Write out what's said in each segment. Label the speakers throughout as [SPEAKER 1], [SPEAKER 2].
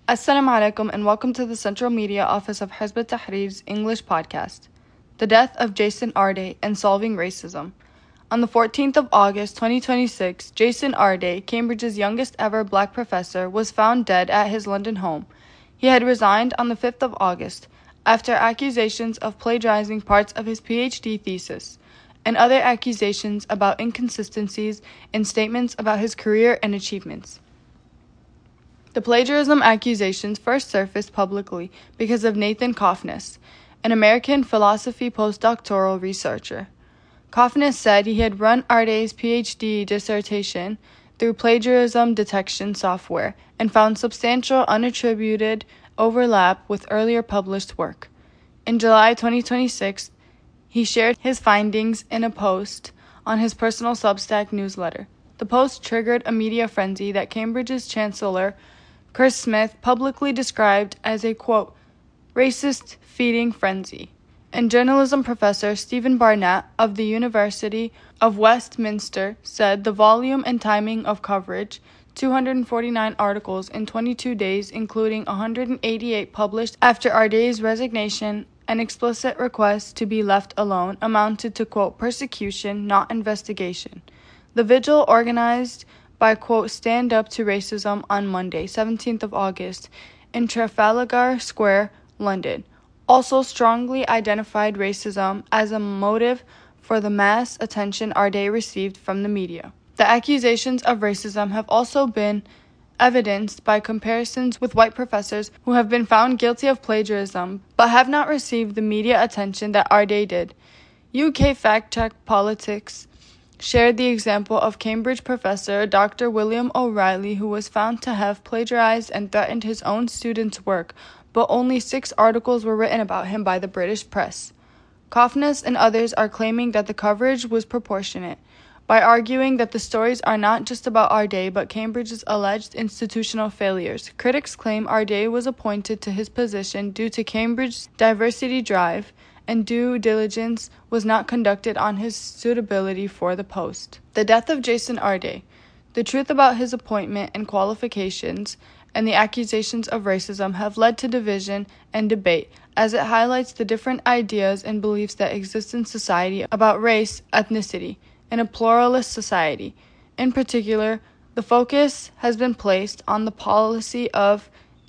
[SPEAKER 1] Assalamu alaikum and welcome to the Central Media Office of Hizb ut-Tahrir's English podcast, The Death of Jason Arday and Solving Racism. On the 14th of August 2026, Jason Arday, Cambridge's youngest ever black professor, was found dead at his London home. He had resigned on the 5th of August after accusations of plagiarizing parts of his PhD thesis and other accusations about inconsistencies in statements about his career and achievements. The plagiarism accusations first surfaced publicly because of Nathan Kofnes, an American philosophy postdoctoral researcher. Kofnes said he had run Arday's PhD dissertation through plagiarism detection software and found substantial unattributed overlap with earlier published work. In July 2026, he shared his findings in a post on his personal Substack newsletter. The post triggered a media frenzy that Cambridge's Chancellor Chris Smith publicly described as a, quote, racist feeding frenzy. And journalism professor Stephen Barnett of the University of Westminster said the volume and timing of coverage, 249 articles in 22 days, including 188 published after Arday's resignation, an explicit request to be left alone, amounted to, quote, persecution, not investigation. The vigil, organized by, quote, Stand Up to Racism on Monday, 17th of August, in Trafalgar Square, London, also strongly identified racism as a motive for the mass attention Arday received from the media. The accusations of racism have also been evidenced by comparisons with white professors who have been found guilty of plagiarism but have not received the media attention that Arday did. UK Fact Check Politics shared the example of Cambridge professor Dr. William O'Reilly, who was found to have plagiarized and threatened his own students' work, but only 6 articles were written about him by the British press. Kofnes and others are claiming that the coverage was proportionate, by arguing that the stories are not just about Arday but Cambridge's alleged institutional failures. Critics claim Arday was appointed to his position due to Cambridge's diversity drive, and due diligence was not conducted on his suitability for the post. The death of Jason Arday, the truth about his appointment and qualifications, and the accusations of racism have led to division and debate, as it highlights the different ideas and beliefs that exist in society about race, ethnicity, in a pluralist society. In particular, the focus has been placed on the policy of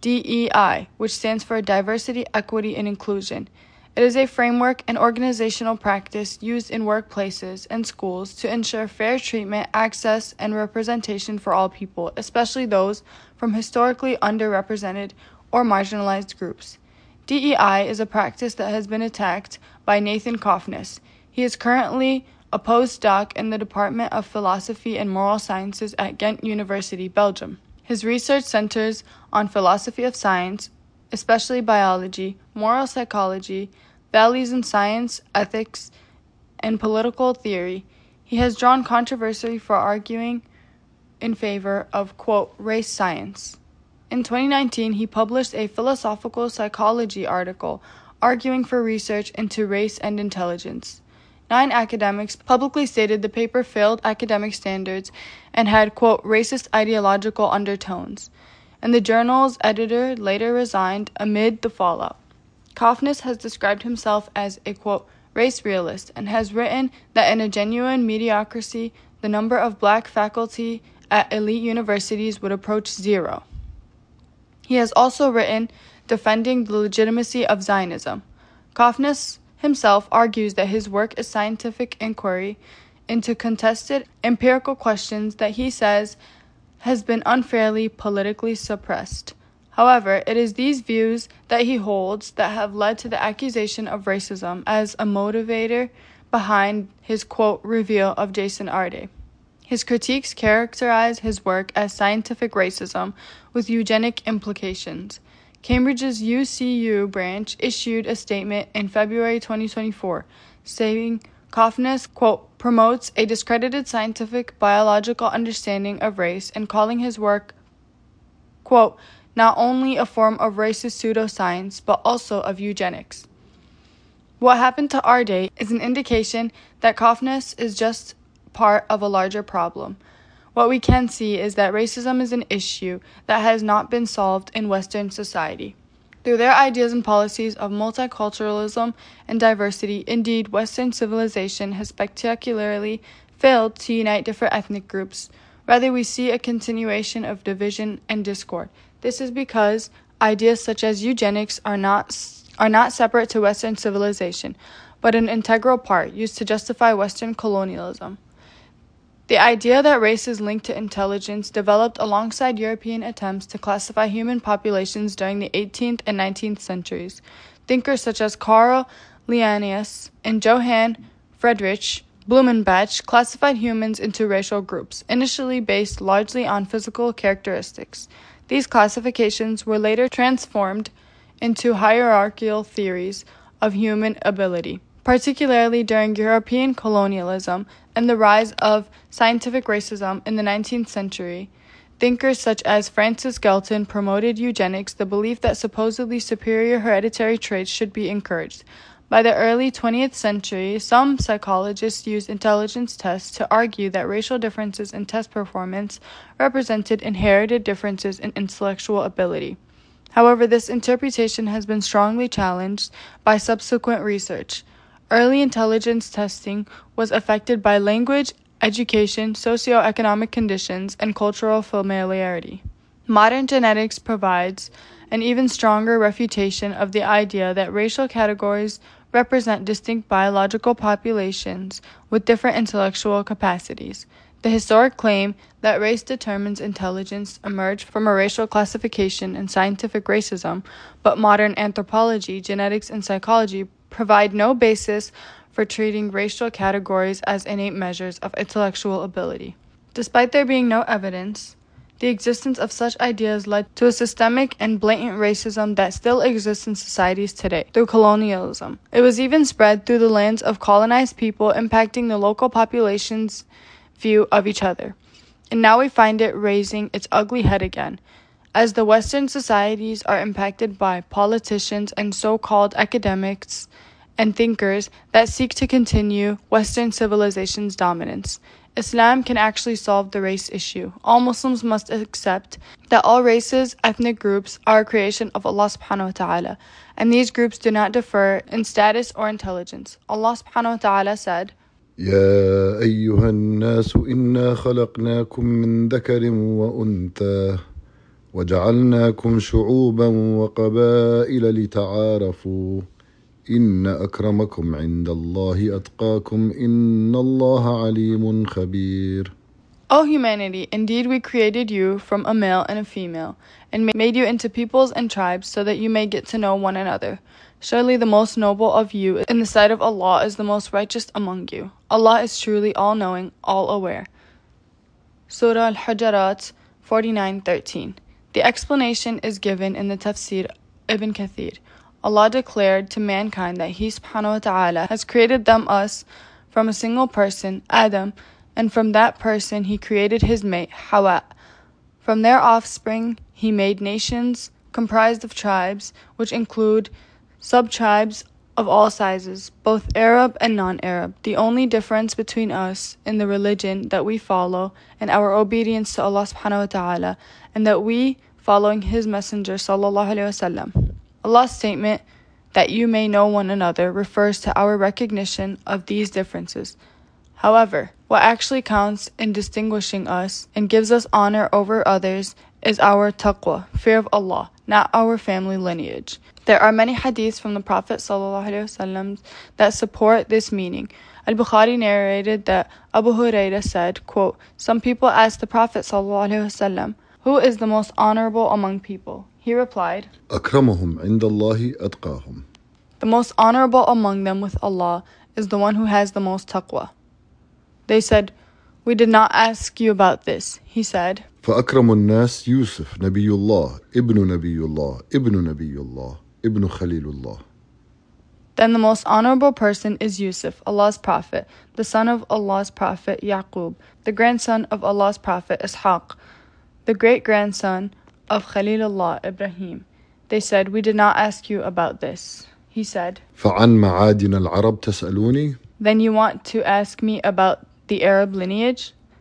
[SPEAKER 1] DEI, which stands for Diversity, Equity, and Inclusion. It is a framework and organizational practice used in workplaces and schools to ensure fair treatment, access, and representation for all people, especially those from historically underrepresented or marginalized groups. DEI is a practice that has been attacked by Nathan Kofnes. He is currently a postdoc in the Department of Philosophy and Moral Sciences at Ghent University, Belgium. His research centers on philosophy of science, especially biology, moral psychology, values in science, ethics, and political theory. He has drawn controversy for arguing in favor of, quote, race science. In 2019, he published a philosophical psychology article arguing for research into race and intelligence. 9 academics publicly stated the paper failed academic standards and had, quote, racist ideological undertones, and the journal's editor later resigned amid the fallout. Kofnes has described himself as a, quote, race realist and has written that in a genuine mediocrity, the number of black faculty at elite universities would approach 0. He has also written defending the legitimacy of Zionism. Kofnes himself argues that his work is scientific inquiry into contested empirical questions that he says has been unfairly politically suppressed. However, it is these views that he holds that have led to the accusation of racism as a motivator behind his, quote, reveal of Jason Arday. His critiques characterize his work as scientific racism with eugenic implications. Cambridge's UCU branch issued a statement in February 2024 saying Kofnes, quote, promotes a discredited scientific biological understanding of race and calling his work, quote, not only a form of racist pseudoscience but also of eugenics. What happened to Arday is an indication that Kofnes is just part of a larger problem. what we can see is that racism is an issue that has not been solved in Western society. Through their ideas and policies of multiculturalism and diversity, indeed, Western civilization has spectacularly failed to unite different ethnic groups. Rather, we see a continuation of division and discord. This is because ideas such as eugenics are not separate to Western civilization, but an integral part used to justify Western colonialism. The idea that race is linked to intelligence developed alongside European attempts to classify human populations during the 18th and 19th centuries. Thinkers such as Karl Linnaeus and Johann Friedrich Blumenbach classified humans into racial groups, initially based largely on physical characteristics. These classifications were later transformed into hierarchical theories of human ability, particularly during European colonialism and the rise of scientific racism in the 19th century. Thinkers such as Francis Galton promoted eugenics, the belief that supposedly superior hereditary traits should be encouraged. By the early 20th century, some psychologists used intelligence tests to argue that racial differences in test performance represented inherited differences in intellectual ability. However, this interpretation has been strongly challenged by subsequent research. Early intelligence testing was affected by language, education, socioeconomic conditions, and cultural familiarity. Modern genetics provides an even stronger refutation of the idea that racial categories represent distinct biological populations with different intellectual capacities. The historic claim that race determines intelligence emerged from a racial classification and scientific racism, but modern anthropology, genetics, and psychology provide no basis for treating racial categories as innate measures of intellectual ability. Despite there being no evidence, the existence of such ideas led to a systemic and blatant racism that still exists in societies today through colonialism. It was even spread through the lands of colonized people, impacting the local population's view of each other. And now we find it raising its ugly head again, as the Western societies are impacted by politicians and so-called academics and thinkers that seek to continue Western civilization's dominance. Islam can actually solve the race issue. All Muslims must accept that all races, ethnic groups are a creation of Allah subhanahu wa ta'ala, and these groups do not differ in status or intelligence. Allah subhanahu wa ta'ala said,
[SPEAKER 2] يا أيها الناس إنا خلقناكم من ذكر وأنثى وجعلناكم شعوبا وقبائل لتعارفوا إن أكرمكم عند الله أتقاكم إن الله عليم خبير.
[SPEAKER 1] O humanity, indeed we created you from a male and a female, and made you into peoples and tribes so that you may get to know one another. Surely the most noble of you in the sight of Allah is the most righteous among you. Allah is truly all-knowing, all-aware. Surah Al-Hujurat 49:13. The explanation is given in the Tafsir Ibn Kathir. Allah declared to mankind that He subhanahu wa ta'ala has created us from a single person, Adam, and from that person He created his mate, Hawa. From their offspring He made nations comprised of tribes, which include sub-tribes of all sizes, both Arab and non-Arab. The only difference between us in the religion that we follow and our obedience to Allah subhanahu wa ta'ala, and that we following His Messenger sallallahu alaihi wasallam. Allah's statement that you may know one another refers to our recognition of these differences. However, what actually counts in distinguishing us and gives us honor over others is our taqwa, fear of Allah, not our family lineage. There are many hadiths from the Prophet ﷺ that support this meaning. Al-Bukhari narrated that Abu Hurairah said, quote, "Some people asked the Prophet ﷺ, who is the most honorable among people? He replied,
[SPEAKER 2] أكرمهم عند الله أتقاهم.
[SPEAKER 1] The most honorable among them with Allah is the one who has the most taqwa. They said, we did not ask you about this. He said,
[SPEAKER 2] فأكرم الناس يوسف نبي الله ابن نبي الله ابن نبي الله ابن خليل الله.
[SPEAKER 1] Then the most honorable person is Yusuf, Allah's prophet, the son of Allah's prophet Yaqub, the grandson of Allah's prophet Ishaq, the great-grandson of Khalilullah Ibrahim. They said, we did not ask you about this. He said,
[SPEAKER 2] فعن معادن العرب تسألوني.
[SPEAKER 1] Then you want to ask me about the Arab lineage?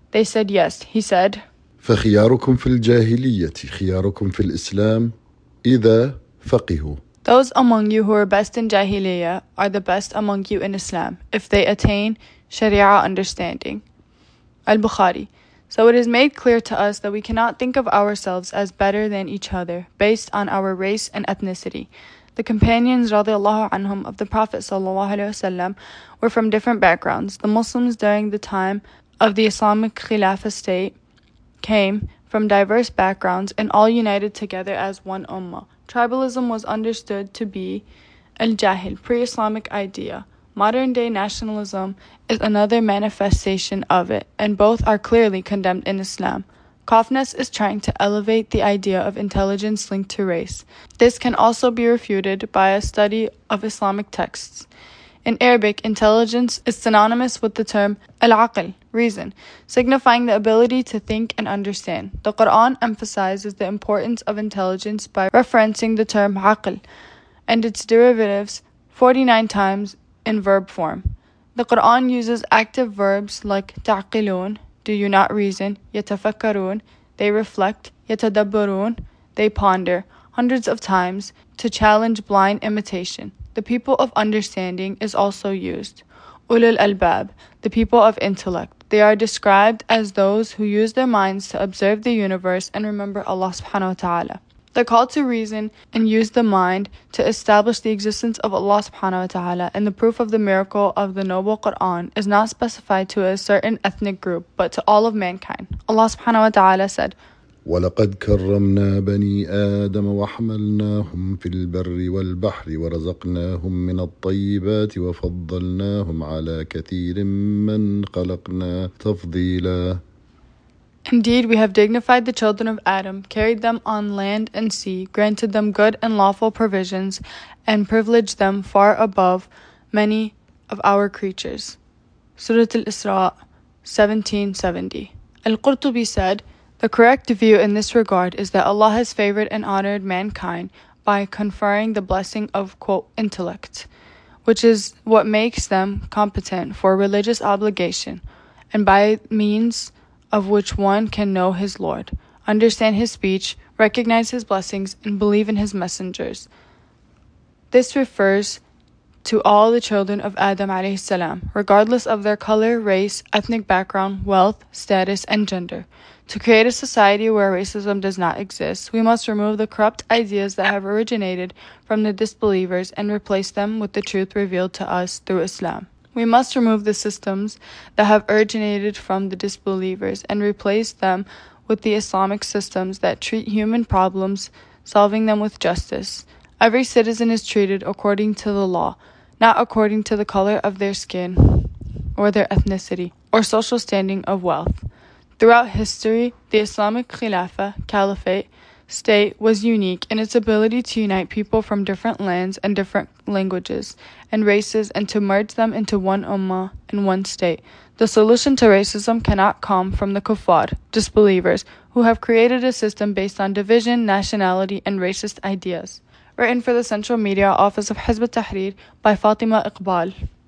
[SPEAKER 1] They said yes. He said,
[SPEAKER 2] فخياركم في الجاهلية خياركم في الإسلام إذا فقهوا.
[SPEAKER 1] those among you who are best in Jahiliyyah are the best among you in Islam, if they attain Sharia understanding. Al-Bukhari. So it is made clear to us that we cannot think of ourselves as better than each other, based on our race and ethnicity. The companions radiallahu anhum of the Prophet sallallahu alaihi wasallam were from different backgrounds. The Muslims during the time of the Islamic Khilafah state came from diverse backgrounds and all united together as one ummah. Tribalism was understood to be al-jahil, pre-Islamic idea. Modern-day nationalism is another manifestation of it, and both are clearly condemned in Islam. Kafnas is trying to elevate the idea of intelligence linked to race. This can also be refuted by a study of Islamic texts. In Arabic, intelligence is synonymous with the term al-aql, reason, signifying the ability to think and understand. The Quran emphasizes the importance of intelligence by referencing the term aql and its derivatives 49 times in verb form. The Quran uses active verbs like ta'qilun, do you not reason, yatafakkarun, they reflect, yatadabbarun, they ponder, hundreds of times to challenge blind imitation. The people of understanding is also used. Ulul albab, the people of intellect. They are described as those who use their minds to observe the universe and remember Allah subhanahu wa ta'ala. The call to reason and use the mind to establish the existence of Allah subhanahu wa ta'ala and the proof of the miracle of the noble Quran is not specified to a certain ethnic group, but to all of mankind. Allah subhanahu wa ta'ala said,
[SPEAKER 2] ولقد كرمنا بني آدم وحملناهم في البر والبحر ورزقناهم من الطيبات وفضلناهم على كثير من خلقنا تفضيلا.
[SPEAKER 1] Indeed, we have dignified the children of Adam, carried them on land and sea, granted them good and lawful provisions, and privileged them far above many of our creatures. Surah Al-Isra 1770. Al-Qurtubi said, the correct view in this regard is that Allah has favored and honored mankind by conferring the blessing of, quote, intellect, which is what makes them competent for religious obligation, and by means of which one can know his Lord, understand his speech, recognize his blessings, and believe in his messengers. This refers to all the children of Adam alayhi salam, regardless of their color, race, ethnic background, wealth, status, and gender. To create a society where racism does not exist, we must remove the corrupt ideas that have originated from the disbelievers and replace them with the truth revealed to us through Islam. We must remove the systems that have originated from the disbelievers and replace them with the Islamic systems that treat human problems, solving them with justice. Every citizen is treated according to the law, not according to the color of their skin or their ethnicity or social standing of wealth. Throughout history, the Islamic Khilafah, Caliphate, state was unique in its ability to unite people from different lands and different languages and races and to merge them into one ummah and one state. The solution to racism cannot come from the kuffar, disbelievers, who have created a system based on division, nationality, and racist ideas. Written for the Central Media Office of Hizb ut-Tahrir by Fatima Iqbal.